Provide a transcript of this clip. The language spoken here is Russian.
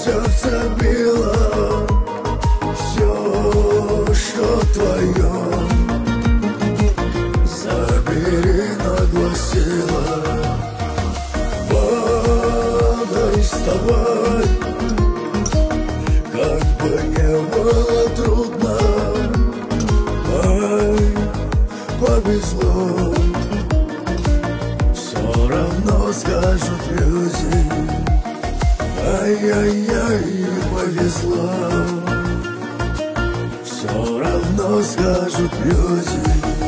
сердце било, все, что твое, забери, нагласила. Падай, вставай, как бы не было трудно, ай, повезло, все равно скажут люди. Ай-яй-яй, повезло, все равно скажут люди.